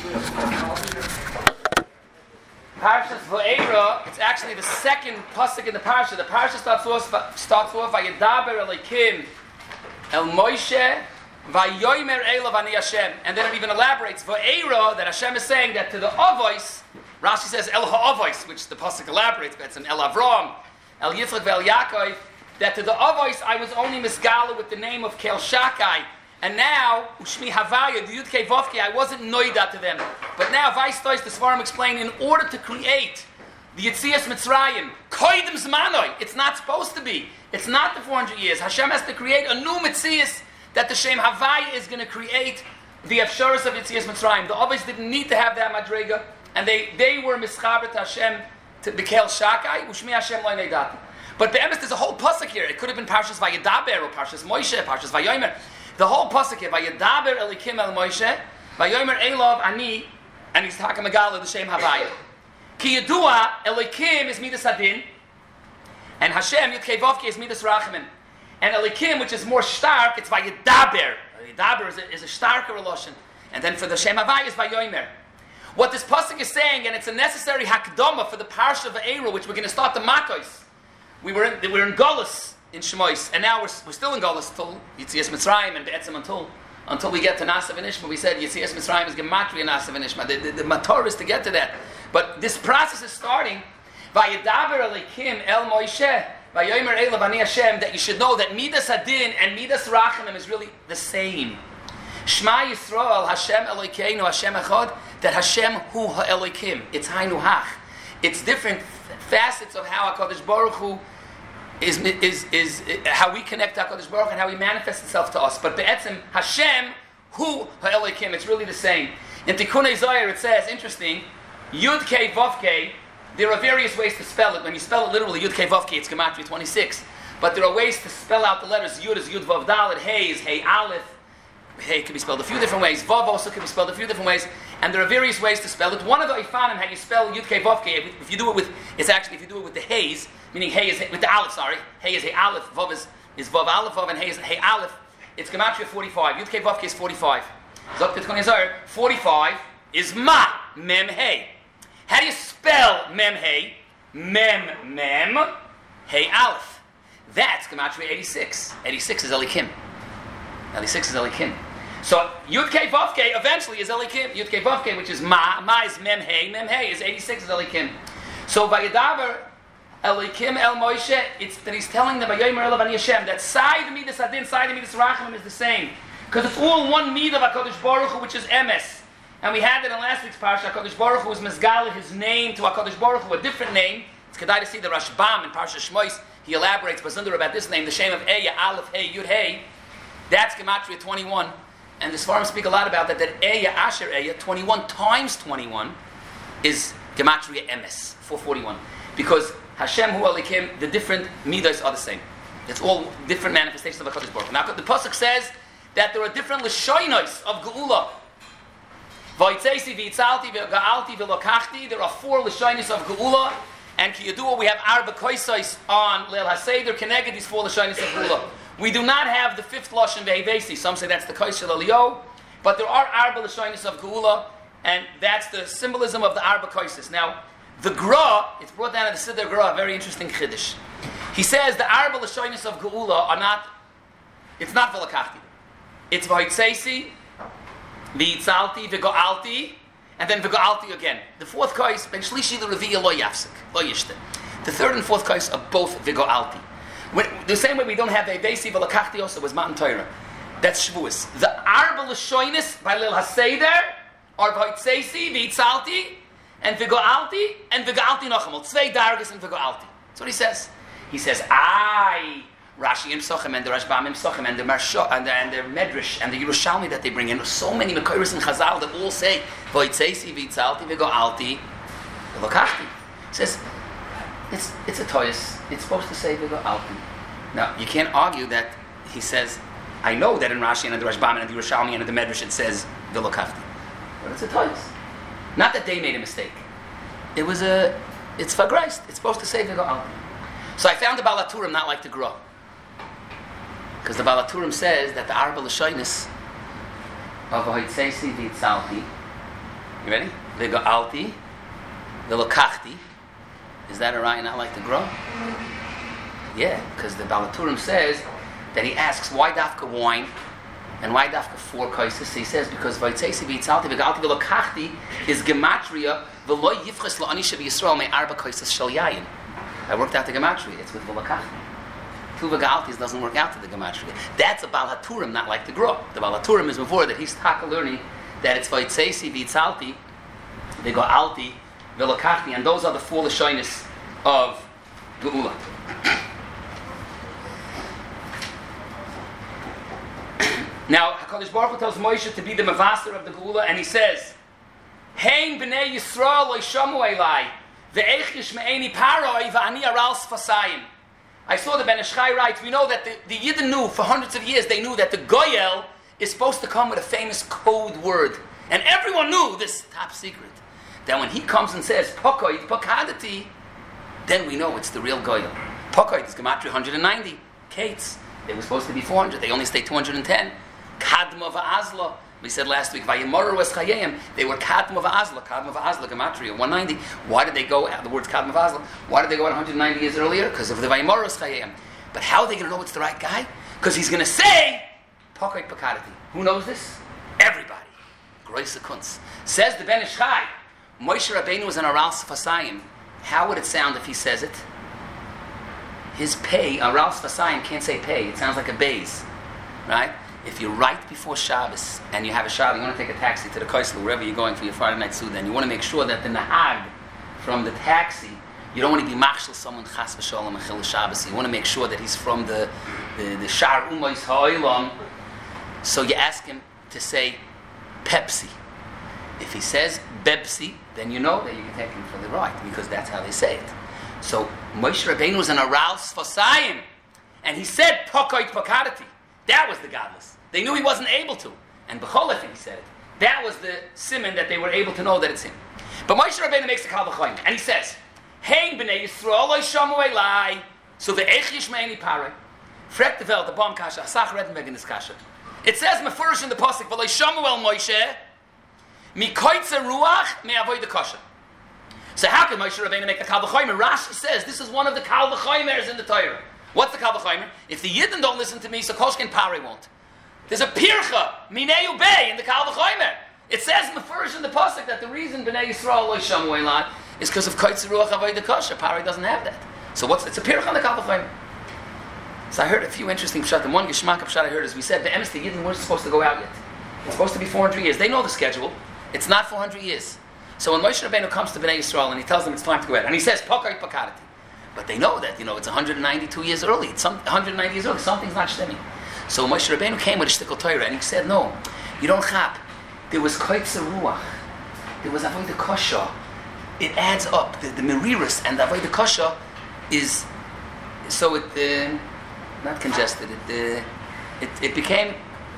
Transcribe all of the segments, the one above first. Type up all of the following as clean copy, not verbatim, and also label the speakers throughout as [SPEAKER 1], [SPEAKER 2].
[SPEAKER 1] Parshas Va'era, it's actually the second pasuk in the parsha. The parsha starts off Vayedaber Elokim El Moshe Vayomer Elav Ani Hashem, and then it even elaborates Va'era that Hashem is saying that to the Avos. Rashi says El Ha'avos, which the pasuk elaborates, but it's an El Avram, El Yitzchak Ve'el Yaakov. That to the Avos I was only misgala with the name of Kel Shakai. And now, Ushmi Havaya, the Yud Kei Vavkei, I wasn't noida to them. But now, Vaistois, the Svarim explain, in order to create the Yetzias Mitzrayim, Koidim Zmanoi, it's not supposed to be. It's not the 400 years. Hashem has to create a new Metzias that the Shem Havaya is going to create the Efsharis of Yetzias Mitzrayim. The Avos didn't need to have that Madrega, and they were Mischaber to Hashem, to Bekel Shakai, Ushmi Hashem Loi Neidati. But the Emes, there's a whole pasuk here. It could have been Parshas Vayedaber, or Parshas Moshe, Parshas Vayomer. The whole pasuk here, Vayedaber Elikim El Moshe, Vayomer Elav Ani, and he's talking Megala the Shem Havaya. Ki Yedua Elikim is Midas Adin, and Hashem Yud Kei Vavkei is Midas Rachamim. And Elikim, which is more stark, it's Vayedaber. Vayedaber is a starker relation. And then for the Shem Havaya is Vayomer. What this pasuk is saying, and it's a necessary hakdama for the Parsha of Va'era, which we're going to start the Makos. We were in Golus in Shemois, and now we're still in Golus till Yetzias Mitzrayim and Be'etzim until we get to Nasa v'Nishma. We said Yetzias Mitzrayim is Gematria Nasa v'Nishma. The mator is to get to that. But this process is starting. Vayedaber Elikim El Moshe Vayomer Elav Ani Hashem, that you should know that Midas Adin and Midas Rachamim is really the same. Shema Yisrael Hashem Elokeinu Hashem Echad, that Hashem Hu HaElokim. It's Hainu Hach. It's different facets of how HaKadosh Baruch Hu is how we connect to HaKadosh Baruch Hu and how He manifests Himself to us. But Be'etzim, Hashem, Hu HaElokim, it's really the same. In Tikkunei Zohar it says, interesting, Yud Kei Vav Kei, there are various ways to spell it. When you spell it literally, Yud Kei Vav Kei, it's Gematria 26. But there are ways to spell out the letters. Yud is Yud Vav Dalet, Hey is Hey Aleph. Hey can be spelled a few different ways. Vav also can be spelled a few different ways. And there are various ways to spell it. One of the Ifanim, how you spell Yud Kei Vav Kei, if you do it with, it's actually, if you do it with the Heys, meaning Hey is, with the Aleph, sorry. Hey is Hey Aleph, Vav is Vav Aleph, Vav, and Hey is Hey Aleph. It's Gematria 45. Yud Kei Vav Kei is 45. Zok Tikkunei Zohar, 45 is Ma, Mem Hey. How do you spell Mem Hey? Mem, Hey Aleph. That's Gematria 86. 86 is Elikim. 86 is Elikim. So Yud Kei Vav Kei eventually is Elikim. Yud Kei Vav Kei, which is Ma is Mem Hey is 86 is Elikim. So Vayedaber Elikim El Moshe, it's that he's telling them Vayomer Elav Ani Hashem that side Midas Adin, side Midas Rachamim is the same, because it's all one Mid of HaKadosh Baruch Hu, which is Emes. And we had it in last week's parsha. HaKadosh Baruch Hu was Mezgal his name to HaKadosh Baruch Hu, a different name. It's kedai to see the Rashbam in Parsha Shmois. He elaborates Bazunder about this name, the Shem of Eya, Aleph, Hey, Yud, Hey. That's Gematria 21. And the Svarim speak a lot about that Eya, Asher, Eya, 21 times 21 is Gematria Emes, 441. Because Hashem Hu Elikim, the different Midas are the same. It's all different manifestations of HaKadosh Baruch Hu. Now the Pasuk says that there are different Lashonos of Geula. V'itzeisi, v'itzalti, v'ga'alti, v'lokachti. There are 4 Lashonos of Geula. And Ki Yadua, we have Arba Koisais on Leil HaSeder, connected these 4 Lashonos of Geula. We do not have the 5th Lashon Ve'evesi. Some say that's the Kois Shel Elio. But there are Arba Lashonos of Geula, and that's the symbolism of the Arba Koises. Now, the Gra, it's brought down in the Siddur Gra, a very interesting Chiddush. He says the Arba Lashonos of Geula are not, it's not V'lakachti. It's V'hitzeisi, V'itzalti, V'go'alti, and then V'go'alti again. The 4th Kois, Ben Shlishi, the Revi'ah, Lo Yafsik, Lo Yishte. The 3rd and 4th Kois are both V'go'alti. The same way we don't have the Evesi V'lakachti also was Matan Torah. That's Shavuos. The Arba Lashonos by Leil HaSeder are V'hitzeisi, V'itzalti, and V'go'alti, and V'go'alti Nochamol. Zwei Dargas and V'go'alti. That's what he says. He says, Rashi im Sochem, and the Rashbam im Sochem, and the Marsha, and the Medrash, and the Yerushalmi that they bring in. So many Mekoros and Chazal that all say, V'hitzeisi, V'itzalti, V'go'alti, V'lakachti. He says, it's a toyus. It's supposed to say V'go'alti. Now, you can't argue that he says, I know that in Rashi and in the Rashbam and in the Yerushalmi and in the Medrash it says V'lakachti. But it's a toyus. Not that they made a mistake. It's Fagrist. It's supposed to say V'go'alti. So I found the Balaturim not like the Gra. Because the Balaturim says that the Arba Lashonos of V'hitzeisi V'itzalti You ready? V'ga'alti, v'lokachti. Is that a raya not like the grow? Yeah, because the Balaturim says that he asks why dafka wine and why dafka 4 kaisis. He says because v'yitzeisi v'yitzalti v'ga'alti v'lokachti is gematria v'lo yifches la'ani shebi Yisrael me arba kaisis shel yayin. I worked out the gematria. It's with v'lokachti. 2 v'ga'altis doesn't work out to the gematria. That's a Balaturim, not like the grow. The Balaturim is before that he's taka learning that it's v'yitzeisi v'yitzalti v'ga'alti v'lokachti, and those are the 4 lashonis of Geula. Now, HaKadosh Baruch Hu tells Moshe to be the Mavaser of the Geula, and he says, Hein b'nei Yisrael lo yishamu elai, ve'ech yishme'eni paroi v'ani aral sfasayim. I saw the Ben Ishchai writes, we know that the Yidden knew, for hundreds of years, they knew that the Goyel is supposed to come with a famous code word. And everyone knew this top secret. That when he comes and says, Pokoid, Pokadati, then we know it's the real Goyel. Pokoid is Gematria 190. Kates, they were supposed to be 400. They only stayed 210. Kadma va'azla. We said last week, Vayemoru was Chayim. They were Kadma va'azla. Kadma va'azla, Gematria 190. Why did they go, the words Kadma va'azla, why did they go out 190 years earlier? Because of the Vayemoru was Chayim. But how are they going to know it's the right guy? Because he's going to say, Pokoid Pokadati. Who knows this? Everybody. Groise Kunz. Says the Ben Ishchai, Moshe Rabbeinu was an Aral Sfasayim. How would it sound if he says it? His pay, Aral Sfasayim can't say pay. It sounds like a bays. Right? If you're right before Shabbos and you have a Shabbos, you want to take a taxi to the Kaisel, wherever you're going for your Friday night Suda, and you want to make sure that the Nahag from the taxi, you don't want to be machshel someone chas v'shalom and chil Shabbos. You want to make sure that he's from the Shar Umayis Ha'olam. So you ask him to say Pepsi. If he says Bepsi, then you know that you can take him for the right, because that's how they say it. So Moshe Rabbeinu was an Aral Sfasayim, and he said Pokoit Pokadati. That was the godless. They knew he wasn't able to, and B'cholef he said it. That was the siman that they were able to know that it's him. But Moshe Rabbeinu makes a kal v'choyim, and he says, Hein b'nei Yisrael lo yishamu elai, so ve'ech yishme'eni parei. Frek the Welt, the bomb kasha, asach redden wegen des kasha. It says mefurish in the pasuk, v'lo yishamu el Moshe, mi koitze ruach me avoid the kasha. So how can Moshe Rabbeinu make the kal v'choyim? Rashi says this is one of the kal v'choyimers in the Torah. What's the kal v'choyim? If the Yidden don't listen to me, so Koshkin Pari won't. There's a pircha, mineu bay, in the kal v'choyim. It says mefurish in the pasuk that the reason b'nei Yisrael lo yishamu elai is because of koitze ruach avoid the kasha. Pari doesn't have that. So it's a pircha on the kal v'choyim. So I heard a few interesting pshatim. One geschmack of pshat I heard is we said the emes the Yidden weren't supposed to go out yet. It's supposed to be 400 years. They know the schedule. It's not 400 years. So when Moshe Rabbeinu comes to Bnei Yisrael and he tells them it's time to go out, and he says Pokoit Pokadati, but they know that it's 192 years early. It's 190 years early. Something's not stemming. So Moshe Rabbeinu came with a shtickle Torah and he said, no, you don't chap. There was koitze ruach. There was avodah kasha. It adds up. The meriris and the avodah kasha is so it not congested. It became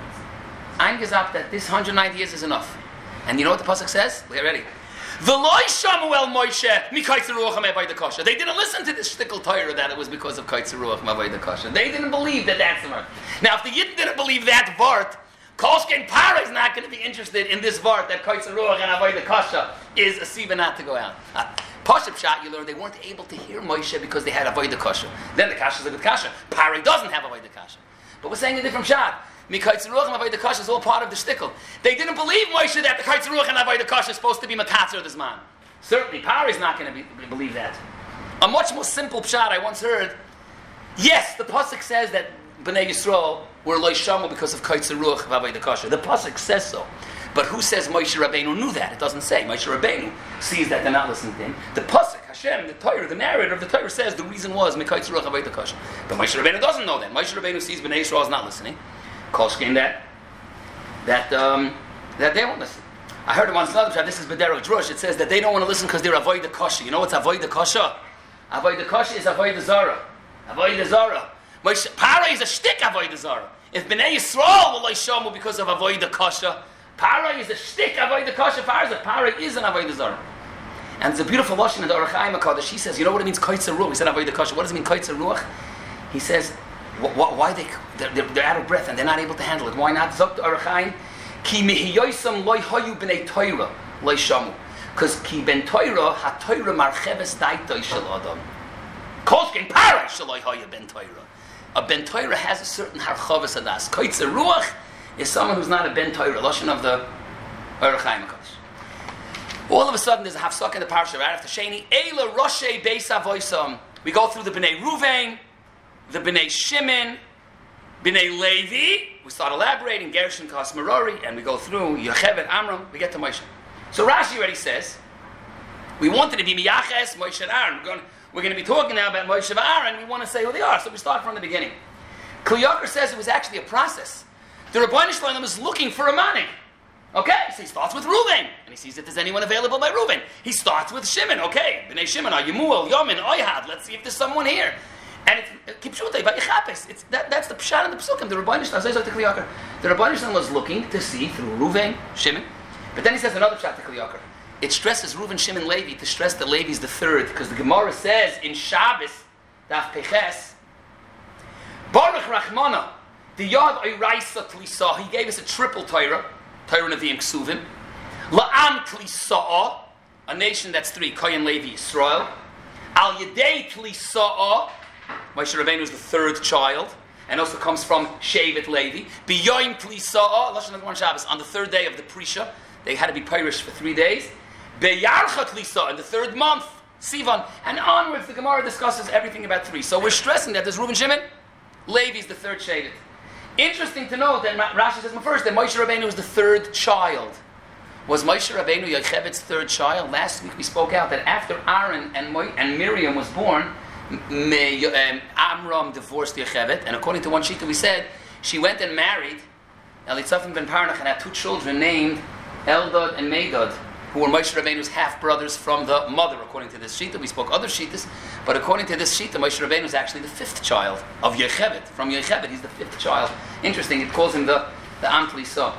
[SPEAKER 1] eingesagt that this 190 years is enough. And you know what the pasuk says? Get ready. V'loi shamu el Moshe mi kaitze ruach avodah kasha. They didn't listen to this shtickle Torah that it was because of kaitze ruach avodah kasha. They didn't believe that that's the word. Now, if the Yidden didn't believe that vart, Kolshkein Para is not going to be interested in this vart that kaitze ruach and avodah kasha is a siva not to go out. Pashup shot, you learn they weren't able to hear Moshe because they had avodah kasha. Then the kasha is a good kasha. Para doesn't have avodah kasha. But we're saying a different shot. Mikaitz Ruach and Avodah Kasha is all part of the shtickle. They didn't believe Moshe that the Kaitz Ruach and Avodah Kasha is supposed to be Makatzer this man. Certainly, Pari is not going to believe that. A much more simple pshat I once heard. Yes, the pasuk says that Bnei Yisrael were Lo Shamu because of Kaitz Ruach and Avodah Kasha. The pasuk says so. But who says Moshe Rabbeinu knew that? It doesn't say. Moshe Rabbeinu sees that they're not listening to him. The pasuk, Hashem, the Torah, the narrator of the Torah says the reason was Mikaitz Ruach and Avodah Kasha. But Moshe Rabbeinu doesn't know that. Moshe Rabbeinu sees Bnei Yisrael is not listening. Kolshkein that they won't listen. I heard it once another time. This is Bederach Drush. It says that they don't want to listen because they're avoid kasha. You know what's avoid kasha? Avoid kasha is avoid zara. Avoid zara. Para is a shtick avoid zara. If Bnei Yisrael will shomu because of avoid kasha, para is a shtick avoid kasha. Para is an avoid zara. And there's a beautiful lashon in the Orach Chaim HaKadosh. He says, you know what it means kaitzer ruach? He said avoid kasha. What does it mean kaitzer ruach? He says, why they're out of breath and they're not able to handle it. Why not? Zok Orach Chaim, ki mihiyoisam loy hayu b'nei Torah loy shamu. Because ki ben Torah, ha Torah marcheves daitoi shel adam. Kolshkein paray shaloi haya ben Torah. A ben Torah has a certain harchavas adas. Koitzer ruach is someone who's not a ben Torah. Lashon of the Orach Chaim HaKadosh. All of a sudden, there's a hafsak in the parsha right after Sheni. Eila Roshei Beis Avoisam. We go through the Bnei Ruvain, the Bnei Shimon, Bnei Levi. We start elaborating Gershon, Kas Merari, and we go through Yocheved, Amram. We get to Moshe. So Rashi already says we wanted to be Miyaches, Moshe and Aaron. We're going to be talking now about Moshe and Aaron. We want to say who they are, so we start from the beginning. Kli Yakar says it was actually a process. The Rabbeinu Shalom is looking for a manik. Okay, so he starts with Reuven, and he sees if there's anyone available by Reuven. He starts with Shimon. Okay, Bnei Shimon, Yemuel, Yomin, Oyhad. Let's see if there's someone here. And it's Kipshutei, but Yechapes. That's the pshat and the psukim. The Rabbeinu Shalom says to Kli Yakar. The Rabbeinu Shalom was looking to see through Reuven, Shimon, but then he says another pshat to Kli Yakar. It stresses Reuven, Shimon, Levi to stress that Levi is the third, because the Gemara says in Shabbos, Daf Peches, Baruch Rachmana, the Yad Oiraisa Tlisa. He gave us a triple Torah. Torah Nevi'im Ksuvim, La'am Tlisa'a, a nation that's three, Kohen, Levi, Yisrael, Al Yedei Tlisa'a, Moshe Rabbeinu is the third child, and also comes from Shevet Levi, B'yoyim Tlisa'a, Lashon HaGemara Shabbos, on the third day of the Prisha, they had to be Pirish for 3 days, B'yarcha Tlisa'a, in the third month, Sivan, and onwards the Gemara discusses everything about three. So we're stressing that there's Reuven, Shimon, Levi is the third Shevet. Interesting to note that Rashi says first that Moshe Rabbeinu was the third child. Was Moshe Rabbeinu Yocheved's third child? Last week we spoke out that after Aaron and Miriam was born, Amram divorced Yocheved, and according to one shita we said she went and married Elitzaphin ben Parnach and had 2 children named Eldad and Medad, who were Moshe Rabbeinu's half-brothers from the mother, according to this shita. We spoke other shitas, but according to this shita, Moshe Rabbeinu is actually the 5th child of Yocheved. From Yocheved, he's the 5th child. Interesting, it calls him the Am Tlisa.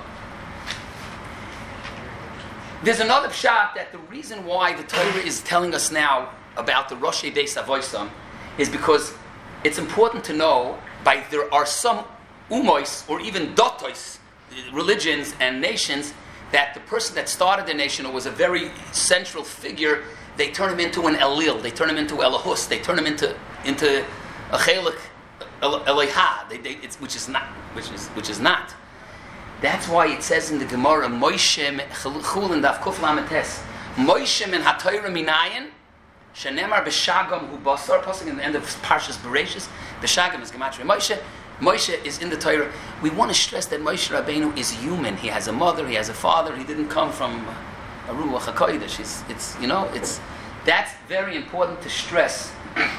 [SPEAKER 1] There's another pshat that the reason why the Torah is telling us now about the Roshei Beis Avoisam is because it's important to know there are some umois, or even dotois, religions and nations, that the person that started the nation, or was a very central figure, they turn him into an Elil, they turn him into Elahus, they turn him into a Chelik Eloha, which is not. That's why it says in the Gemara, Moshe Chulin Daf Kuf Lametes, Moshe min HaTorah minayin, shenemar b'shagam hu basar, passing in the end of Parshas Bereshis, b'shagam is Gematria. Moshe is in the Torah. We want to stress that Moshe Rabbeinu is human. He has a mother, he has a father. He didn't come from a Ruach HaKodesh. That's very important to stress.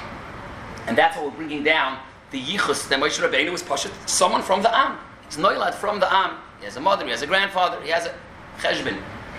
[SPEAKER 1] And that's what we're bringing down the yichus that Moshe Rabbeinu was Pashat, someone from the Am. He's Noilad from the Am. He has a mother, he has a grandfather, he has a cheshbon.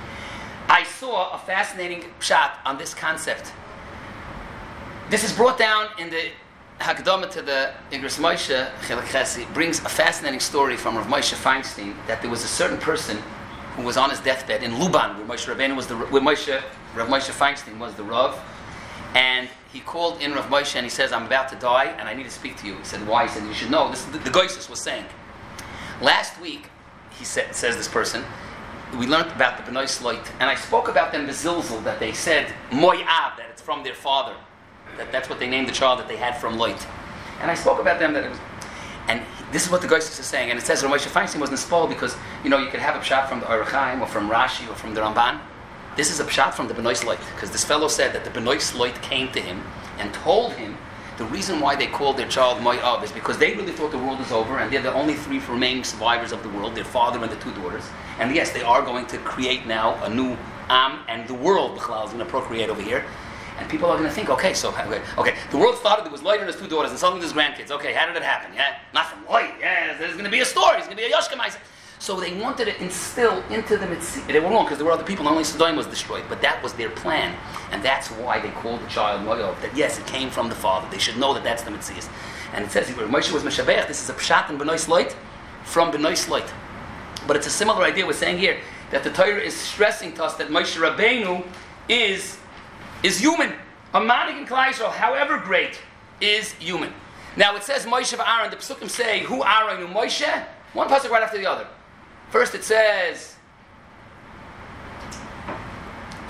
[SPEAKER 1] I saw a fascinating pshat on this concept. This is brought down in the Hakdama to the Igros Moshe Chelek Chesi. Brings a fascinating story from Rav Moshe Feinstein that there was a certain person who was on his deathbed in Luban, where Moshe Rabbeinu was Rav Moshe Feinstein was the Rav, and he called in Rav Moshe and he says, "I'm about to die and I need to speak to you." He said, "Why?" He said, "You should know." This is the Goisus was saying. Last week, says this person, we learned about the Bnei Sloit, and I spoke about them Bezilzul, that they said Moyab, that it's from their father. That's what they named the child that they had from Loit. And I spoke about them, this is what the Goisus is saying, and it says Rav Moshe Feinstein was Nispol because, you could have a pshat from the Orach Chaim or from Rashi or from the Ramban. This is a pshat from the Bnei Sloit, because this fellow said that the Bnei Sloit came to him and told him the reason why they called their child Moab is because they really thought the world is over, and they're the only 3 remaining survivors of the world, their father and the 2 daughters. And yes, they are going to create now a new Am, and the world, B'chlal, is going to procreate over here. And people are going to think, okay, the world started, there was Lloyd and his 2 daughters, and suddenly there's grandkids. Okay, how did it happen? Yeah, not from Lloyd. Yeah, there's going to be a story. There's going to be a Yoshkamai. So they wanted to instill into them. They were wrong because there were other people. Only Sodom was destroyed, but that was their plan, and that's why they called the child Moab. That yes, it came from the father. They should know that that's the Metzias. And it says where Moshe was Meshabeach. This is a pshat in Bnei Sloit from Bnei Sloit. But it's a similar idea we're saying here, that the Torah is stressing to us that Moshe Rabbeinu is human. A manik in Klal Yisrael, however great, is human. Now it says Moshe and Aaron. The Pesukim say, who Aaron, who Moshe? One pasuk right after the other. First it says,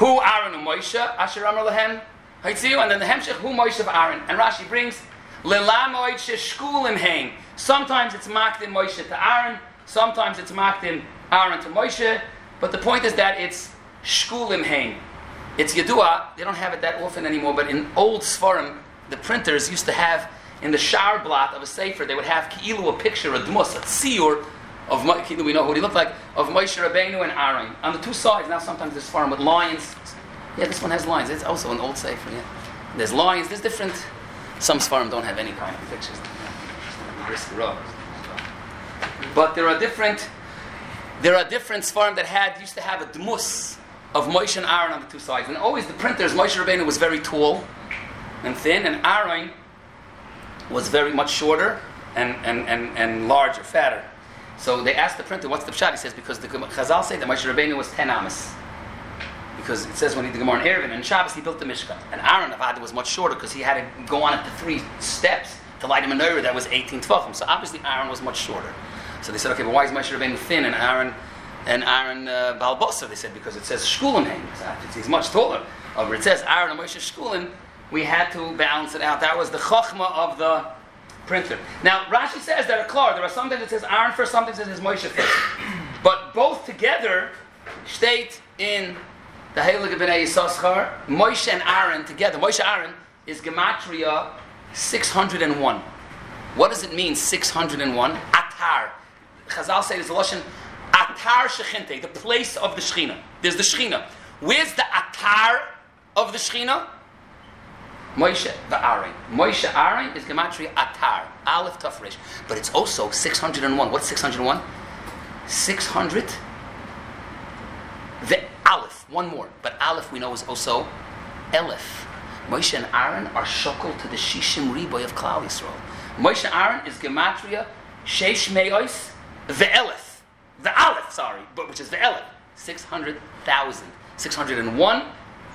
[SPEAKER 1] Hu Aaron and Moshe, Asher Amar Lehem, Haitziu, and then the Hemshech, Hu Moshe of Aaron. And Rashi brings, Lelamoid Sheshkulim Haim. Sometimes it's Makdim Moshe to Aaron, sometimes it's Makdim Aaron to Moshe, but the point is that it's Shkulim Haim. It's Yedua, they don't have it that often anymore, but in old Sfarim, the printers used to have, in the shower blot of a sefer, they would have Ki'ilu, a picture, a Dmus, a Tziyur, of we know what he looked like, of Moshe Rabbeinu and Aaron. On the two sides, now sometimes there's Sfarim with lions. Yeah, this one has lions. It's also an old sefer, yeah. There's lions, there's different, some Sfarim don't have any kind of pictures. But there are different Sfarim that used to have a Dmus of Moshe and Aaron on the two sides. And always the printers, Moshe Rabbeinu was very tall and thin, and Aaron was very much shorter and larger, fatter. So they asked the printer, what's the pshat? He says, because the Chazal say that Moshe Rabbeinu was 10 amas. Because it says when he did the Gemara in Erevin, and Shabbos he built the Mishkan. And Aaron Avada was much shorter because he had to go on it to 3 steps to light a menorah that was 18 tvachim. So obviously Aaron was much shorter. So they said, okay, but why is Moshe Rabbeinu thin and Aaron Baal Basar? They said, because it says Shkulim Haim. He's much taller. But it says Aaron and Moshe Shkulim. We had to balance it out. That was the chokhmah of the printer. Now, Rashi says that there are sometimes it says Aaron first, sometimes it says Moshe first. But both together state in the Heilige B'nai Yisachar, Moshe and Aaron together. Moshe Aaron is Gematria 601. What does it mean, 601? Atar. Chazal say there's a Lashon, Atar Shechinte, the place of the Shechina. There's the Shechina. Where's the Atar of the Shechina? Moshe v'Aaron. Moshe Aaron is Gematria Atar, Aleph Tafresh. But it's also 601. What's 601? 600. The Aleph, one more. But Aleph we know is also Elef. Moshe and Aaron are shokol to the Shishim Riboy of Klal Yisrael. Moshe and Aaron is Gematria Sheish Me'os Ve'elef. The Aleph, but which is the Elef. 600,000. 601.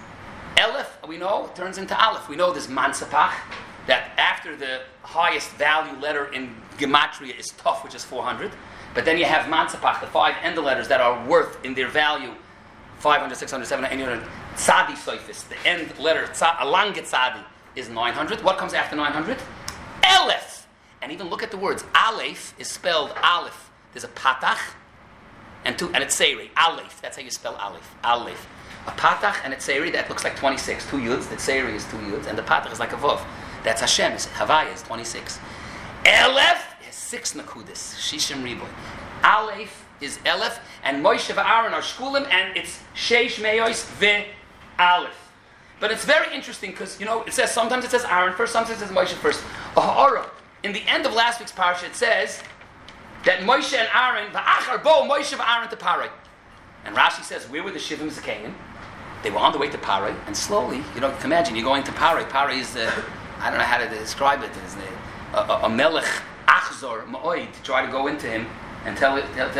[SPEAKER 1] Elef, we know, turns into Aleph. We know there's Mansapach, that after the highest value letter in Gematria is Tov, which is 400. But then you have Mansapach, the 5 end letters that are worth in their value 500, 600, 700, 800. Tzadi Soifis, the end letter, Alange Tzadi, is 900. What comes after 900? Elef. And even look at the words. Aleph is spelled Aleph. There's a Patach and it's Seiri. Aleph. That's how you spell Aleph. Aleph. A Patach and a Seiri, that looks like 26. 2 yuds. The Seiri is 2 yuds. And the Patach is like a Vav. That's Hashem. Havaya is 26. Elef is 6 Nakudas. Shishim Riboy. Aleph is Elef. And Moshe v'Aaron are Shkulim. And it's Sheish Me'os ve'Aleph. But it's very interesting because, it says, sometimes it says Aaron first, sometimes it says Moshe first. A Ha'ara. In the end of last week's parasha, it says that Moshe and Aaron, v'achar bo Moshe v'Aaron to Parai. And Rashi says, where were the Shivim Zakanim? They were on the way to Parai, and slowly, you can imagine, you're going to Parai. Parai is I don't know how to describe it, is a melech achzor ma'oid, to try to go into him and tell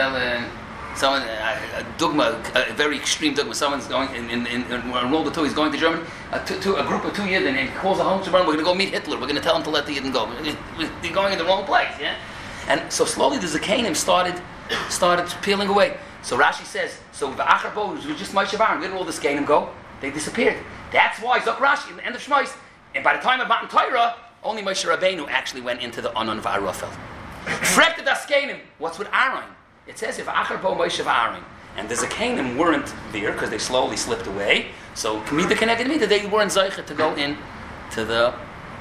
[SPEAKER 1] someone, a dogma, a very extreme dogma, someone's going, in World War II, he's going to Germany, a group of 2 Yidden, and he calls a home to Berlin, we're going to go meet Hitler, we're going to tell him to let the Yidden go. They're going in the wrong place, yeah? And so slowly the Zakanim started peeling away. So Rashi says, so the Achar Bo was just Moshe Aaron. Where did all the Zakanim go? They disappeared. That's why Zok Rashi in the end of Shmos, and by the time of Matan Torah, only Moshe Rabbeinu actually went into the Anon V'Arofel. Frekta das Zakanim. What's with Aaron? It says if Achar Bo Moshe Aaron, and the Zakanim weren't there because they slowly slipped away. So Mida connected me that they weren't Zaycha to go in to the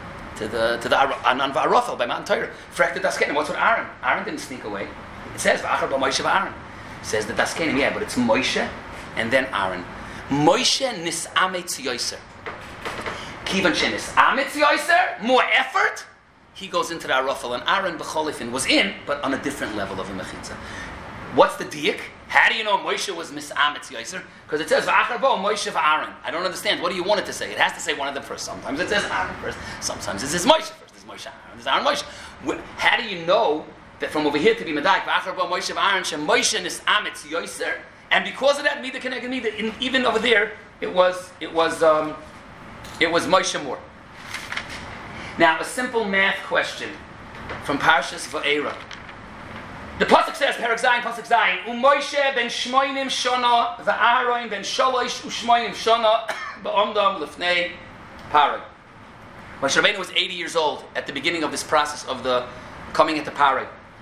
[SPEAKER 1] Anon V'Arofel by Matan Torah. Frekta das Zakanim. What's with Aaron? Aaron didn't sneak away. It says Achar Bo Moshe Aaron. Says the Daskenim, yeah, but it's Moshe and then Aaron. Moshe nis'ametz yoser. Kivan shenis'ametz yoser, more effort. He goes into the Arafel, and Aaron b'cholifin was in, but on a different level of a mechitza. What's the diak? How do you know Moshe was mis'ametz yoser? Because it says v'achar bo Moshe v'Aaron. I don't understand. What do you want it to say? It has to say one of them first. Sometimes it says Aaron first. Sometimes it says Moshe first. There's Moshe Aaron. There's Aaron Moshe. How do you know that from over here to be Medaik, v'achar bo Moshe v'Aaron, shem Moshe nis'ametz yoser, and because of that, Mida connected Mida, even over there, it was Moshe more. Now, a simple math question from Parshas Va'era. The pasuk says, Perek Zayin, pasuk Zayin, Moshe ben Shmoinim shana v'Aaron ben Shalosh u'Shmoinim shana ba'omdam lifnei Parai. Moshe Rabbeinu was 80 years old at the beginning of this process of the coming into Parai.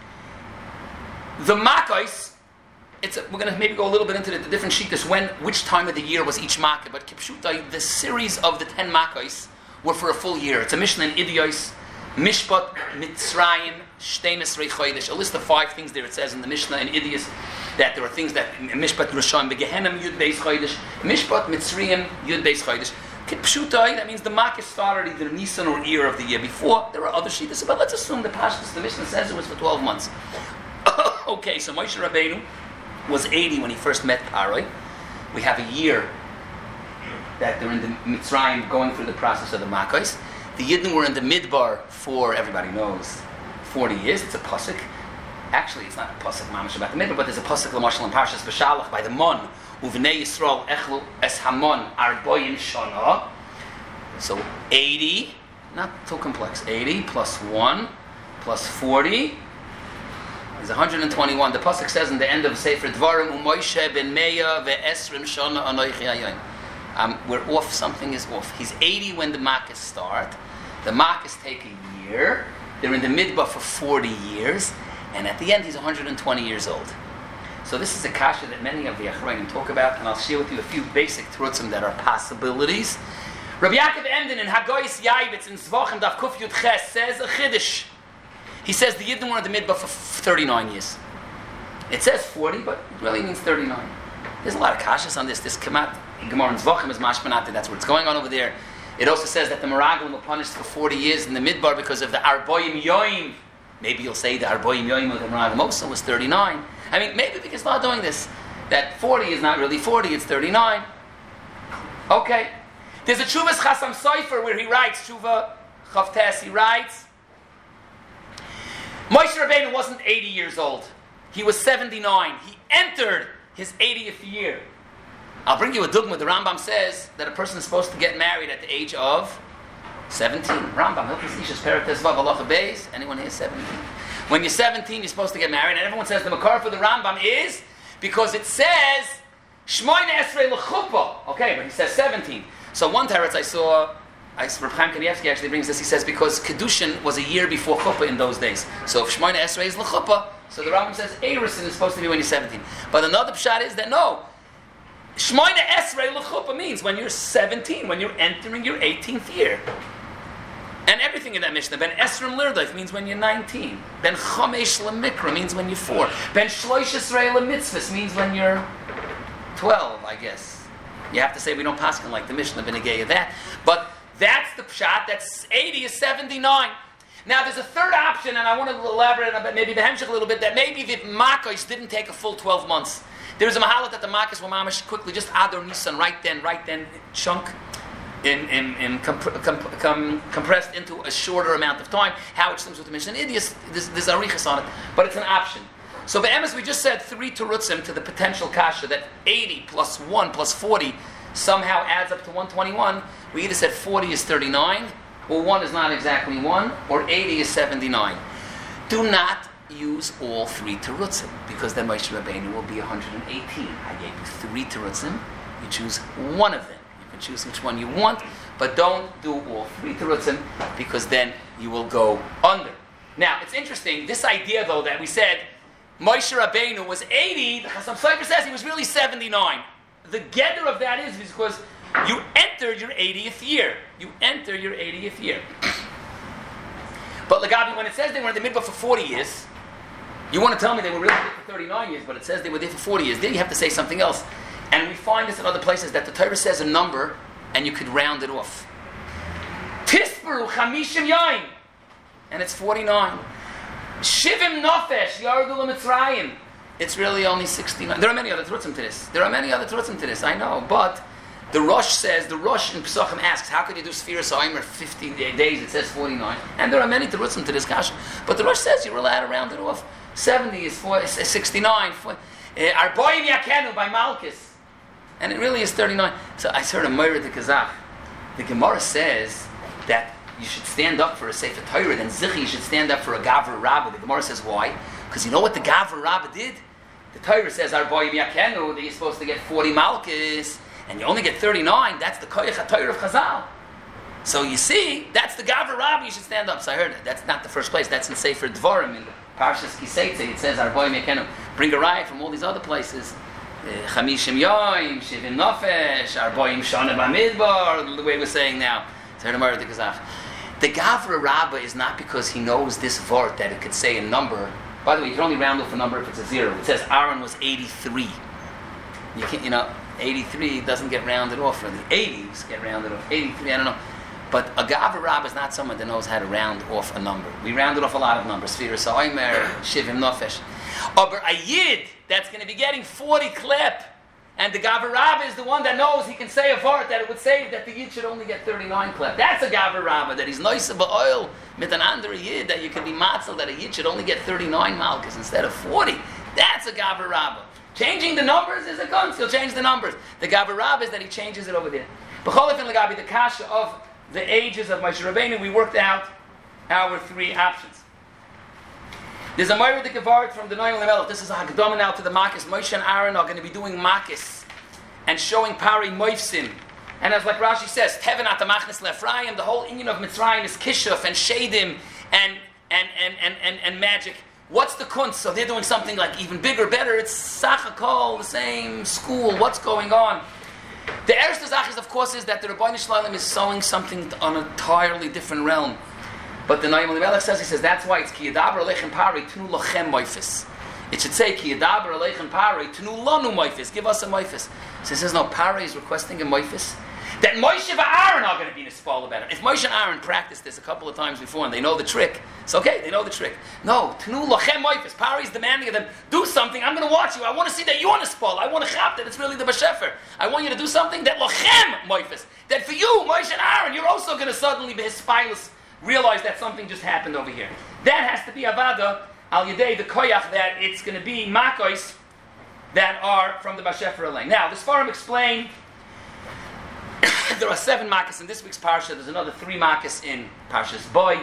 [SPEAKER 1] The Makkos, we're going to maybe go a little bit into the different shittas which time of the year was each Makkah, but Kipshutai, the series of the 10 Makkos were for a full year. It's a Mishnah in Idios, Mishpat, Mitzrayim, Shteimesrei Chodesh, a list of 5 things there. It says in the Mishnah in Idios that there are things that Mishpat Rishon, Begehenim Yud Beis Chodesh, Mishpat Mitzrayim Yud Beis Chodesh. Kipshutai, that means the Makkah started either Nisan or Iyar of the year before. There are other shittas, but let's assume the Pashtus, the Mishnah says it was for 12 months. Okay, so Moshe Rabbeinu was 80 when he first met Parai. We have a year that they're in the Mitzrayim going through the process of the Makkos. The Yidden were in the Midbar for, everybody knows, 40 years. It's a pasuk. Actually, it's not a pasuk mamash about the Midbar, but there's a pasuk l'mashal in Parshas B'Shalach by the Mon. Uvnei Yisrael echlu es hamon arboyim shana. So 80, not too complex. 80 plus 1 plus 40 is 121. The pasuk says in the end of Sefer Dvarim, U'Moshe ben Meya ve'esrim shana anoichi hayom. We're off. Something is off. He's 80 when the Makkahs start. The Makkahs take a year. They're in the Midbar for 40 years, and at the end he's 120 years old. So this is a kasha that many of the Achrayim talk about, and I'll share with you a few basic trutzim that are possibilities. Rabbi Yaakov Emden in Hagoyis Yaibitz in Zvachim Daf Kuf Yud Ches says a chiddush. He says the Yidden were in the Midbar for 39 years. It says 40, but it really means 39. There's a lot of kashas on this. This Kamat Gemara in Zvachim is mashmanat. That's what's going on over there. It also says that the Meraglim were punished for 40 years in the Midbar because of the Arboim Yoim. Maybe you'll say the Arboim Yoim of the Meraglim also was 39. I mean, maybe we can start doing this. That 40 is not really 40, it's 39. Okay. There's a Tshuvas Chasam Sofer where he writes, Tshuva Chavtes, he writes, Moshe Rabbeinu wasn't 80 years old. He was 79. He entered his 80th year. I'll bring you a dugma. The Rambam says that a person is supposed to get married at the age of 17. Rambam, Hilchos Ishus Perek Tezvav Halacha Beis. Anyone here 17? When you're 17, you're supposed to get married, and everyone says the makar for the Rambam is because it says Shmoyne Esrei L'Chuppah. Okay, but he says 17. So one teretz I saw, Reb Chaim Kanievsky actually brings this. He says because Kedushin was a year before Chuppah in those days. So if Shmoyne Esrei is L'Chuppah, so the Rambam says Erusin is supposed to be when you're 17. But another pshat is that no, Shmoyne Esrei L'Chuppah means when you're 17, when you're entering your 18th year. And everything in that Mishnah. Ben Esrim Lirdoif means when you're 19. Ben Chomesh Lemikra means when you're 4. Ben Shloish Yisrael Mitzvahs means when you're 12, I guess. You have to say we don't paskin like the Mishnah B'Negei that. But that's the pshat. That's 80 is 79. Now there's a third option, and I want to elaborate on maybe the Hemshech a little bit, that maybe the Makkos didn't take a full 12 months. There's a mahalat that the Makkos were mamash quickly, just Adar Nisan, right then, chunk. Compressed into a shorter amount of time. How it slims with the Mishnah. There's arichas on it, but it's an option. So be'emes, we just said 3 terutzim to the potential kasha that 80 plus 1 plus 40 somehow adds up to 121. We either said 40 is 39, or 1 is not exactly 1, or 80 is 79. Do not use all 3 terutzim, because then Moshe Rabbeinu will be 118. I gave you 3 terutzim. You choose one of them. Choose which one you want, but don't do all 3 terutzim, because then you will go under. Now, it's interesting, this idea though that we said Moshe Rabbeinu was 80, the Chasam Sofer says he was really 79. The gather of that is because you entered your 80th year. You enter your 80th year. But Lagabi, when it says they were in the Midbar for 40 years, you want to tell me they were really there for 39 years, but it says they were there for 40 years. Then you have to say something else. And we find this in other places, that the Torah says a number, and you could round it off. Tisperu chamishim yain, and it's 49. Shivim nofesh yardu l'mitzrayim. It's really only 69. There are many other terutzim to this. I know, but the Rosh in Pesachim asks, how could you do Sfiras Omer 50 days? It says 49, and there are many terutzim to this kasha. But the Rosh says you're allowed to round it off. 70 is 69. Arboim yakenu by Malchus. And it really is 39. So I heard a Moira de Kazakh. The Gemara says that you should stand up for a Sefer Torah, then Zichi should stand up for a Gavra Rabbah. The Gemara says why? Because you know what the Gavra Rabbah did? The Torah says, Arboim Yakenu, that you're supposed to get 40 Malkis, and you only get 39. That's the Koyach HaTorah of Chazal. So you see, that's the Gavra Rabbah. You should stand up. So I heard it. That's not the first place. That's in Sefer Dvorim, in Parshas Kiseitze. It says, Arboim Yakenu. Bring a riot from all these other places. Chamishim Yoim, Shivim Nofesh, Arboim Shana Bamidbar, the way we're saying now. So I heard the Kazach. The Gavra Rabbah is not because he knows this vort that it could say a number. By the way, you can only round off a number if it's a 0. It says Aaron was 83. You can't, 83 doesn't get rounded off. Really, 80s get rounded off. 83, I don't know. But a Gavra Rabbah is not someone that knows how to round off a number. We rounded off a lot of numbers. Sfira Sa'omer, Shivim Nofesh. But a Yid that's going to be getting 40 klep, and the Gavra Rabbah is the one that knows he can say a vart that it would say that the Yid should only get 39 klep. That's a Gavra Rabbah, that he's nice about oil with an under Yid, that you can be matzel that a Yid should only get 39 malchus instead of 40. That's a Gavra Rabbah. Changing the numbers is a gunz. He'll change the numbers. The Gavra Rabbah is that he changes it over there. B'cholifin l'gabi, the kasha of the ages of Moshe Rabbeinu, we worked out our 3 options. There's a Moira de Gevarit from the Noam Lemelech. This is a Hagdama now to the Makis. Moshe and Aaron are going to be doing Makis and showing Pari Moifsim. And as like Rashi says, Teven at the Machnes Lefraim, the whole union of Mitzrayim is Kishuf and Shadim and magic. What's the kunst? So they're doing something like even bigger, better. It's Sachakol, the same school. What's going on? The Eretz Zachis, of course, is that the Rebbeinu Shlalem is sowing something on an entirely different realm. But the Noam Elimelech says, that's why it's Ki Yadaber Aleichem Pari Tnu Lochem Moifis. It should say Ki Yadaber Aleichem Pari Tnu Lanu Moifis. Give us a Moifis. So it says, no, Pari is requesting a Moifis. That Moshe and Aaron are going to be Nispal about it. If Moshe and Aaron practiced this a couple of times before and they know the trick, it's okay, they know the trick. No, Tnu Lochem Moifis. Pari is demanding of them, do something, I'm going to watch you. I want to see that you're Nispal. I want to chap that it's really the Bashefer. I want you to do something that Lochem Moifis. That for you, Moshe and Aaron, you're also going to suddenly be Hispilus. Realize that something just happened over here. That has to be Avada al Yedei, the Koyach, that it's going to be Makos that are from the Bashefer Elaine. Now, the Sfarim explain there are 7 Makos in this week's Parsha. There's another 3 Makos in Parshas Boy.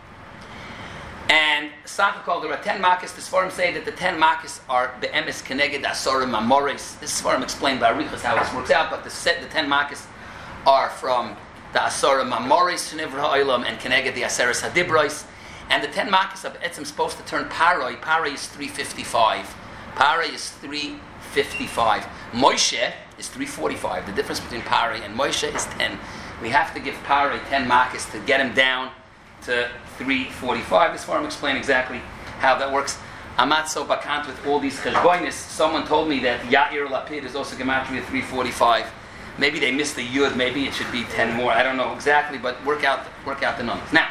[SPEAKER 1] And Sakakol, there are 10 Makos. The Sfarim say that the 10 Makos are Be'emes Keneged Asorim Amores. This Sfarim explained by Arichas how this works out, but the 10 Makos are from the Asorim Amores Shnivra Ha'olam and Keneged the Aseres Hadibros. And the 10 Makos are Etzim supposed to turn Paroi. Paroi is 355. Paroi is 355. Moshe is 345. The difference between Pari and Moshe is 10. We have to give Pari 10 Makos to get him down to 345. This forum explain exactly how that works. I'm not so bakant with all these cheshbonis. Someone told me that Yair Lapid is also gematria 345. Maybe they missed the yud. Maybe it should be 10 more. I don't know exactly, but work out the numbers. Now,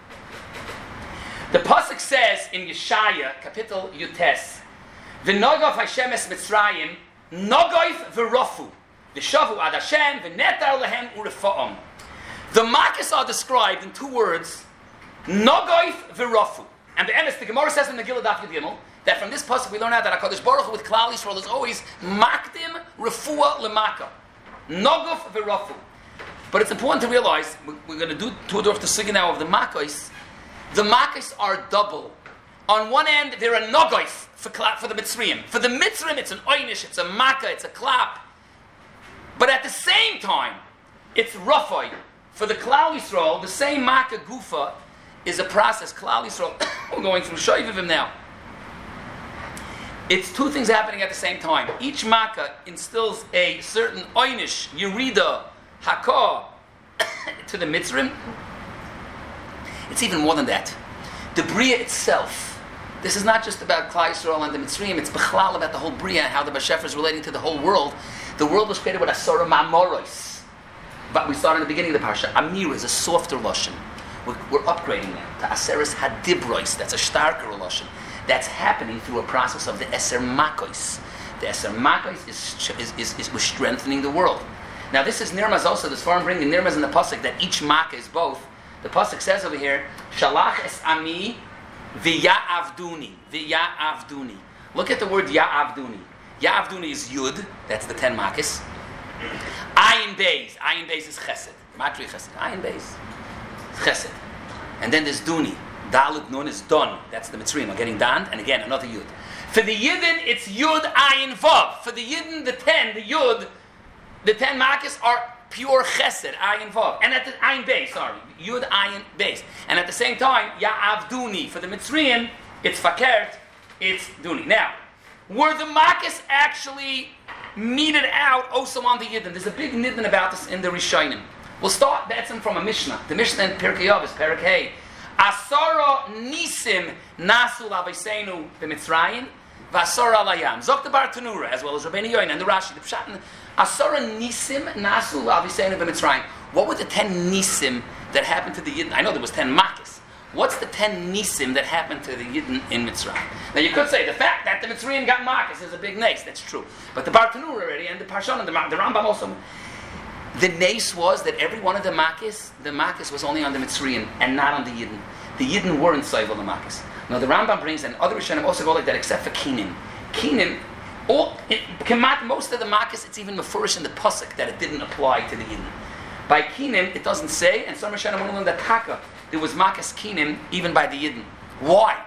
[SPEAKER 1] the pasuk says in Yeshaya, Kapitel Yutes, V'nogof Hashem es Mitzrayim, Nogoif v'rofu, v'shavu ad Hashem, v'netar lehem u'refa'am. The Makos are described in 2 words, Nogoif v'rofu. And the Emes, the Gemara says in the Megillah Daf Yud Gimel, that from this pasuk we learn out that HaKadosh Baruch Hu with Klal Yisrael is always makdim refuah lemaka. Nogof v'rofu. But it's important to realize, we're going to do the sugya now of the Makos. The Makos are double. On one end, they're a nogoif for the Mitzrayim. For the Mitzrayim, it's an oynish, it's a makkah, it's a klap. But at the same time, it's rafai. For the Klal Yisrael, the same makkah gufa is a process. Klal Yisrael, we're going through Shoivivim now. It's 2 things happening at the same time. Each makkah instills a certain oynish, yerida, hakah, to the Mitzrayim. It's even more than that. The Bria itself. This is not just about Klal Yisrael and the Mitzrayim. It's bechlal about the whole Bria and how the Bashefer is relating to the whole world. The world was created with Asora Mamoros. But we started in the beginning of the Parsha. Amir is a softer Lashon. We're upgrading now to Aseres Hadibros. That's a starker Lashon. That's happening through a process of the Eser Makos. The Eser Makos is strengthening the world. Now this is Nirmaz also. The Sfarim bringing Nirmaz in the Pasuk that each Makkah is both. The Pasuk says over here, Shalach es Ami V'ya'avduni. V'ya'avduni. Look at the word Ya'avduni. Ya'avduni is Yud. That's the 10 Makos. Ayin Beis. Ayin Beis is Chesed. Matri Chesed. Ayin Beis. Chesed. And then there's Duni. Dalet Nun is done. That's the Mitzrayim are getting donned, and again another Yud. For the Yidden, it's Yud Ayin Vav. For the Yidden, the 10 Makis are pure Chesed, Ayin Vav, and at the Ayin Beis, Yud Ayin Beis, and at the same time Ya'av Duni. For the Mitzrayim, it's Fakert, it's Duni. Now, were the Makis actually meted out also on the Yidden? There's a big nidin about this in the Rishonim. We'll start Be'etzim from a Mishnah. The Mishnah in Pirkei Avos, Perek Hey. Asara nisim nasu l'Aviseinu b'Mitzrayim v'asara layam. Zok the Bar Tanura, as well as Rabbeinu Yoin and the Rashi. The Pshat. Asara nisim nasu l'Aviseinu b'Mitzrayim. What were the 10 nisim that happened to the Yidden? I know there was 10 Makis. What's the 10 nisim that happened to the Yidden in Mitzrayim? Now you could say the fact that the Mitzrayim got Makis is a big nace. That's true. But the Bar Tanura already and the Parshan and the Rambam also. The nace was that every one of the Makis was only on the Mitzrayim and not on the Yidden. The Yidden weren't Saival the Makis. Now the Rambam brings, and other Rishonim also go like that, except for Kinim. Kinim, most of the Makis, it's even mefurish in the Pasuk that it didn't apply to the Yidden. By Kinim, it doesn't say, and some Rishonim want to learn that Taka, there was Makis Kinim even by the Yidden. Why?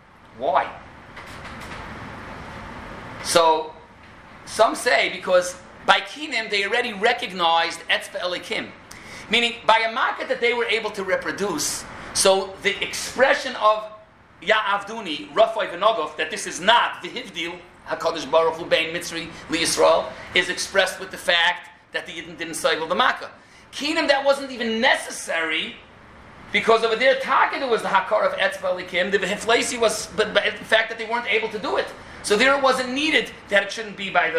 [SPEAKER 1] So, some say because by Kinim, they already recognized Etzba Elikim. Meaning, by a market that they were able to reproduce, so the expression of Ya'avduni, Rafai V'Nogov, that this is not the Hivdil, HaKadosh Baruch Hu Bein Mitzri Li-Yisrael, is expressed with the fact that the Yidden didn't Saival the Makkah. Kinim, that wasn't even necessary, because over there, Taka, there was the Hakar of Etzba Elikim, the Hiflasi was, but the fact that they weren't able to do it. So there it wasn't needed that it shouldn't be by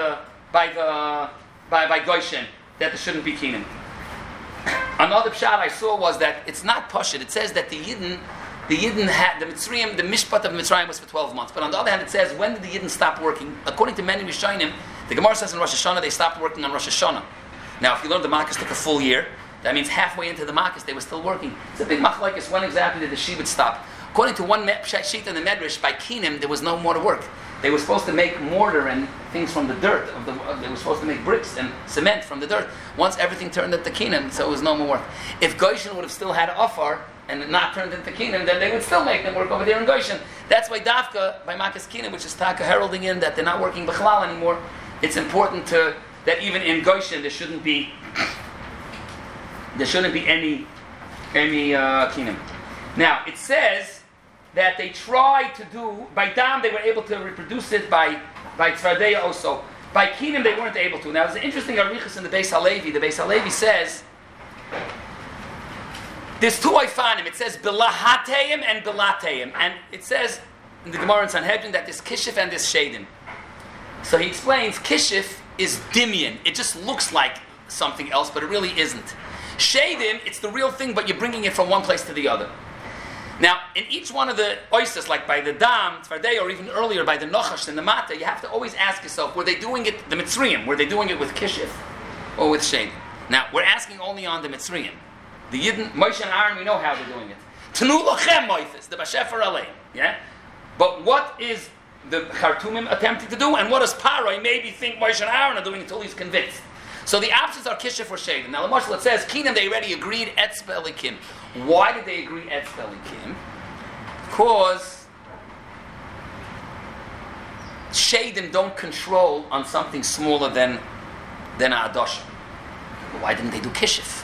[SPEAKER 1] Goshen, that there shouldn't be Kinim. Another pshat I saw was that it's not Pashut. It says that the Yidden had the Mitzrayim, the Mishpat of Mitzrayim was for 12 months. But on the other hand, it says when did the Yidden stop working? According to many Rishonim, the Gemara says in Rosh Hashanah they stopped working on Rosh Hashanah. Now, if you learn the Makkas took a full year, that means halfway into the Makkas they were still working. It's a big machlokes. When exactly did the Shibud stop? According to one sheet in the Medrash, by Kinim there was no more to work. They were supposed to make mortar and things from the dirt. They were supposed to make bricks and cement from the dirt. Once everything turned into Kinim, so it was no more work. If Goshen would have still had Afar and not turned into Kinim, then they would still make them work over there in Goshen. That's why Dafka, by Makas Kinim, which is Taka heralding in that they're not working Bechlal anymore, it's important that even in Goshen there shouldn't be any Kinim. Now, it says that they tried to do, by Dam they were able to reproduce it, by Tzvardeya also. By Kinim they weren't able to. Now there's an interesting arichas in the Beis Halevi. The Beis Halevi says, there's two Ifanim. It says Bilahateim and Bilateim. And it says in the Gemara in Sanhedrin that there's Kishif and there's Shadim. So he explains, Kishif is Dimion. It just looks like something else, but it really isn't. Shadim, it's the real thing, but you're bringing it from one place to the other. Now, in each one of the oysters, like by the Dam, Tzvardei, or even earlier by the Nochash and the Mata, you have to always ask yourself, were they doing it, the Mitzrayim, were they doing it with Kishif or with Shadim? Now, we're asking only on the Mitzrayim. The Yidden, Moshe and Aaron, we know how they're doing it. Tanu lochem moifis, the Bashefer Aleim. Yeah? But what is the Khartoumim attempting to do, and what does Paroi maybe think Moshe and Aaron are doing until he's convinced? So the options are Kishif or Shadim. Now, the Moshe, it says, Kinim, they already agreed, Etzba Elikim. Why did they agree Etzba Elikim? Because Shadim don't control on something smaller than Adosha. Why didn't they do Kishif?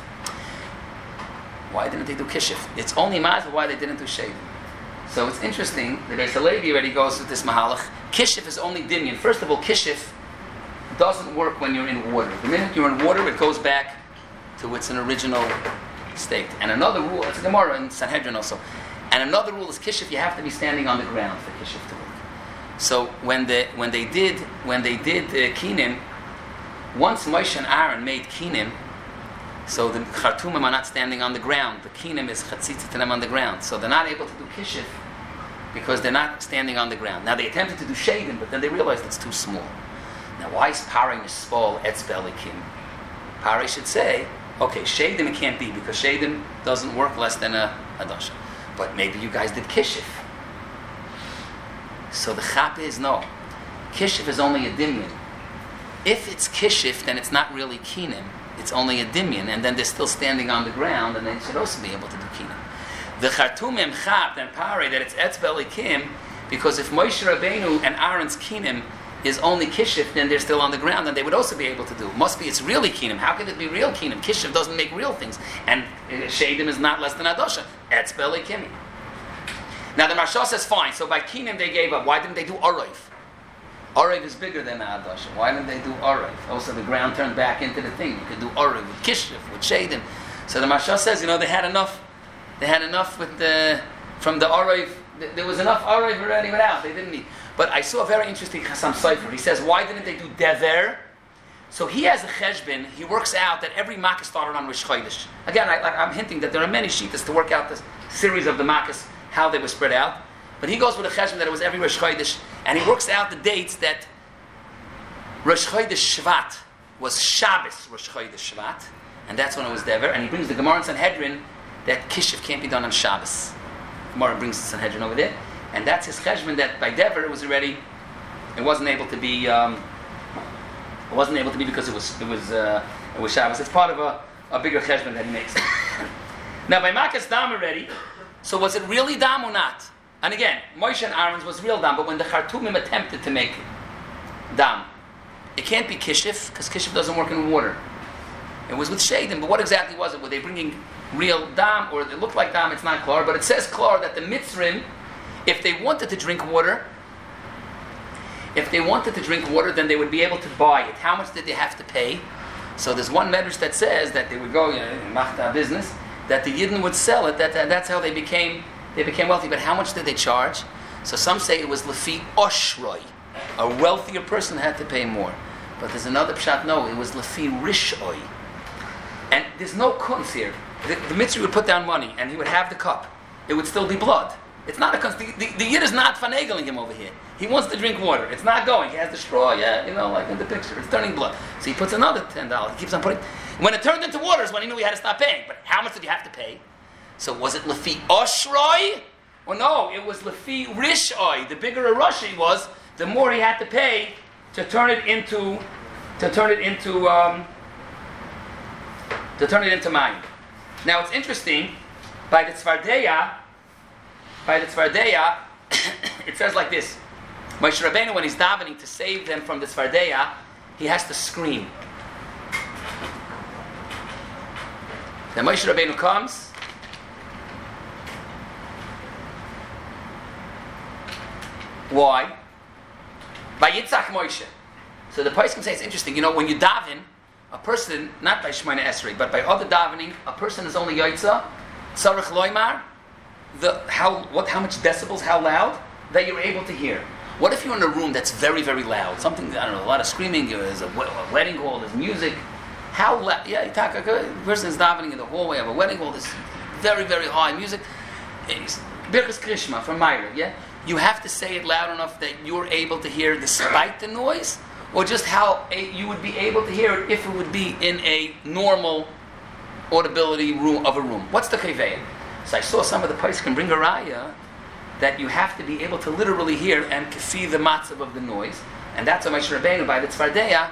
[SPEAKER 1] It's only Mazah why they didn't do Shadim. So it's interesting, the Beis Halevi already goes with this Mahalach. Kishif is only Dimion. First of all, Kishif doesn't work when you're in water. The minute you're in water, it goes back to its original state. And another rule, it's a Gemara in Sanhedrin also. And another rule is Kishif, you have to be standing on the ground for Kishif to work. So when they did Kinim, once Moshe and Aaron made Kinim, so the Khartoumim are not standing on the ground. The Kinim is Chatzitza to them on the ground. So they're not able to do Kishif because they're not standing on the ground. Now they attempted to do Shadim, but then they realized it's too small. Now why is Paroi Mispol Etzba Elikim? Paroi should say, okay, Shadim it can't be because Shadim doesn't work less than a Adosha. But maybe you guys did Kishif. So the Chap is no. Kishif is only a Dimion. If it's Kishif, then it's not really Kinim. It's only a Dimion, and then they're still standing on the ground, and they should also be able to do Kinim. The Chartumim Chapt and Pare that it's Etzba Elikim, because if Moshe Rabbeinu and Aaron's Kinim is only Kishif, then they're still on the ground, and they would also be able to do. Must be it's really Kinim. How can it be real Kinim? Kishif doesn't make real things, and Shadim is not less than Adosha. Etzba Elikim. Now the Marsha says fine. So by Kinim they gave up. Why didn't they do Arayv? Arayv is bigger than Adosha. Why didn't they do Arayv? Also the ground turned back into the thing. You could do Arayv with Kishif, with Shadim. So the Marsha says, they had enough. They had enough with from the Arayv. There was enough Arayv already without. They didn't need. But I saw a very interesting Chassam Sofer. He says, why didn't they do Dever? So he has a cheshbon. He works out that every makkah started on Rosh Chodesh. Again, I'm hinting that there are many shittas to work out this series of the makkahs, how they were spread out. But he goes with a cheshbon that it was every Rosh Chodesh, and he works out the dates that Rosh Chodesh Shvat was Shabbos Rosh Chodesh Shvat, and that's when it was Dever. And he brings the Gemara in Sanhedrin that Kishif can't be done on Shabbos. Gemara brings the Sanhedrin over there, and that's his cheshbon that by Dever it wasn't able to be. It wasn't able to be because it was Shabbos. It's part of a bigger cheshbon that he makes. Now by Makas Dam already, so was it really Dam or not? And again, Moshe and Aaron's was real Dam, but when the Chartumim attempted to make Dam, it can't be Kishif, because Kishif doesn't work in water. It was with Shadim, but what exactly was it? Were they bringing real Dam, or it looked like Dam, it's not Klor, but it says Klor that the Mitzrim, if they wanted to drink water, then they would be able to buy it. How much did they have to pay? So there's one medrash that says that they would go in Machta business, that the Yidden would sell it, that's how they became wealthy. But how much did they charge? So some say it was Lefi Oshroi. A wealthier person had to pay more. But there's another pshat, no, it was Lefi Rishoi. And there's no kunz here. The Mitzri would put down money, and he would have the cup. It would still be blood. It's not a kunz. The Yid is not finagling him over here. He wants to drink water. It's not going. He has the straw, like in the picture. It's turning blood. So he puts another $10. He keeps on putting. When it turned into water is when he knew he had to stop paying. But how much did you have to pay? So was it Lefi Oshroi? Well, no, it was Lefi Rishoi. The bigger a Rashi was, the more he had to pay to turn it into mine. Now it's interesting. By the Tzvardeya, it says like this. Moshe Rabbeinu, when he's davening to save them from the Tzvardeya, he has to scream. Then Moshe Rabbeinu comes. Why? By Yitzhak Moshe. So the Poskim say it's interesting. When you daven, a person, not by Shemona Esrei, but by other davening, a person is only Yotza, Tzarech Loimar, how much decibels, how loud, that you're able to hear. What if you're in a room that's very, very loud? Something, I don't know, a lot of screaming, there's a wedding hall, there's music. How loud? Yeah, a person is davening in the hallway of a wedding hall, there's very, very high music. Birchas Krishma from Myra, yeah? You have to say it loud enough that you're able to hear despite the noise, or just how you would be able to hear it if it would be in a normal audibility room of a room. What's the Keveya? So I saw some of the Poskim bring a raya that you have to be able to literally hear and see the matzav of the noise, and that's why Moshe Rabbeinu by the Tzvardeya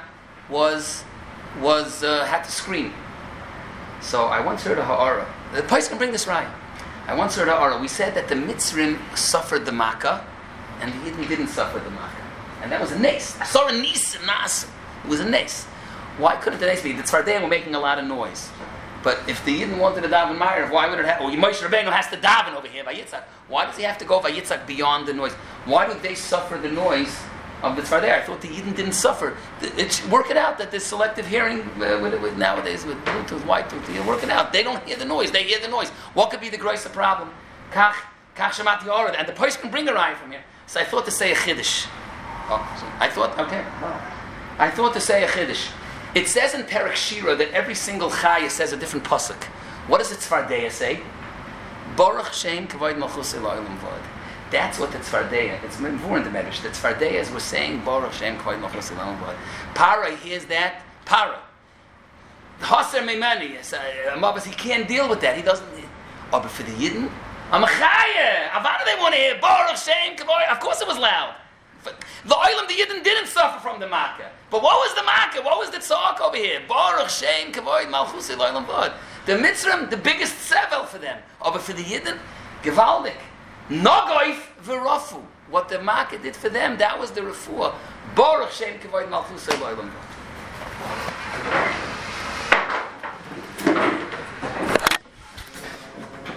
[SPEAKER 1] had to scream. So I once heard a ha'ara. The Poskim bring this raya. I once heard a ha'ara. We said that the Mitzrim suffered the makkah, and the Yidden didn't suffer the makkah, and that was a nes. I saw a nes in Nas. It was a nes. Why couldn't the nes be? The Tzvardeya were making a lot of noise. But if the Yidden wanted to daven Meir, why would it have? Moshe Rabbeinu has to daven over here by Yitzhak. Why does he have to go by Yitzhak beyond the noise? Why do they suffer the noise of the Tzvardeya? I thought the Yidden didn't suffer. Work it out that there's selective hearing with nowadays with Bluetooth, white-tooth. You work it out. They don't hear the noise. They hear the noise. What could be the greatest problem? Kach Shemati Orad. And the person can bring a raya from here. So I thought to say a chiddush. I thought to say a chiddush. It says in Perek Shira that every single chaya says a different pasuk. What does the Tzvardeya say? Baruch Shem Kavod Malchus Elohim Vod. That's what the Tzvardeya. It's more in the Medrash. The Tzvardeya we're saying Baruch Shem Kavod Malchus Elohim Vod. Para hears that. Para. Haser Meimani. He can't deal with that. He doesn't. Oh, but for the Yidden, I'm a chaya. How do they want to hear Baruch Shem Kavod? Of course, it was loud. The Olam, the Yidden didn't suffer from the Makkah. But what was the Makkah? What was the tzarek over here? Baruch Shem Kavod Malchus Elohim Vod. The Mitzrim, the biggest sevel for them. Oh, but for the Yidden, Gewaldig. Nogoif v'rofu. What the market did for them, that was the refuah. Baruch Shem Kavod Malchusay L'Olam.